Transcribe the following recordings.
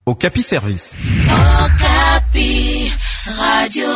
Okapi Service. Okapi, Radio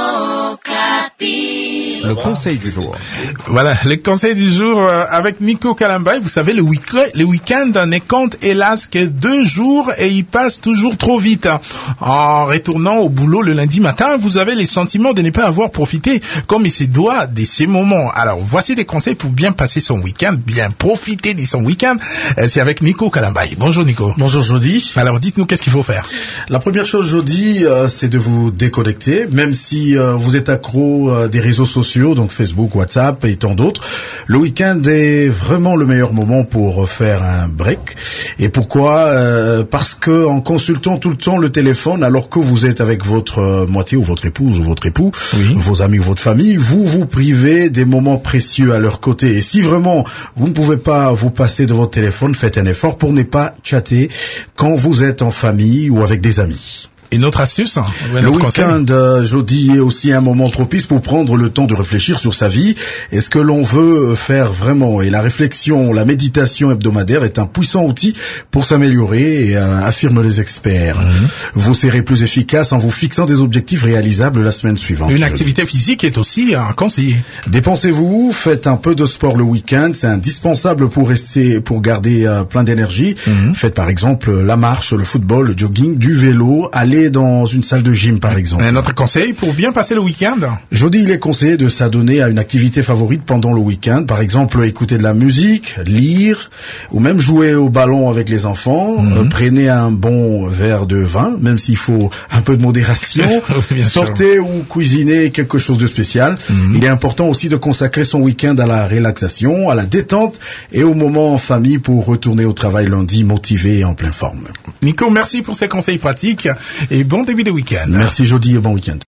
Okapi. Le conseil du jour. Voilà, le conseil du jour avec Nico Kalambay. Vous savez, le week-end ne compte hélas que 2 jours et il passe toujours trop vite. En retournant au boulot le lundi matin, vous avez les sentiments de ne pas avoir profité comme il se doit de ces moments. Alors, voici des conseils pour bien passer son week-end, bien profiter de son week-end. C'est avec Nico Kalambay. Bonjour Nico. Bonjour Jody. Alors, dites-nous qu'est-ce qu'il faut faire. La première chose Jody, c'est de vous déconnecter, même si vous êtes accro des réseaux sociaux, donc Facebook, WhatsApp et tant d'autres. Le week-end est vraiment le meilleur moment pour faire un break. Et pourquoi parce que en consultant tout le temps le téléphone, alors que vous êtes avec votre moitié ou votre épouse ou votre époux, oui, vos amis ou votre famille, vous vous privez des moments précieux à leur côté. Et si vraiment vous ne pouvez pas vous passer de votre téléphone, faites un effort pour ne pas chatter quand vous êtes en famille ou avec des amis. Et notre astuce, le week-end, Jody, est aussi un moment propice pour prendre le temps de réfléchir sur sa vie et ce que l'on veut faire vraiment. Et la réflexion, la méditation hebdomadaire est un puissant outil pour s'améliorer et affirment les experts. Vous serez plus efficace en vous fixant des objectifs réalisables la semaine suivante. Une activité physique est aussi conseillée. Dépensez-vous, faites un peu de sport le week-end, c'est indispensable pour garder plein d'énergie. Faites par exemple la marche, le football, le jogging, du vélo, allez dans une salle de gym par exemple. Un autre conseil pour bien passer le week-end? Jody, il est conseillé de s'adonner à une activité favorite pendant le week-end. Par exemple, écouter de la musique, lire, ou même jouer au ballon avec les enfants. Prenez un bon verre de vin, même s'il faut un peu de modération. Sortez ou cuisinez quelque chose de spécial. Il est important aussi de consacrer son week-end à la relaxation, à la détente et au moment en famille pour retourner au travail lundi motivé et en pleine forme. Nico, merci pour ces conseils pratiques et bon début de week-end. Merci Jody et bon week-end.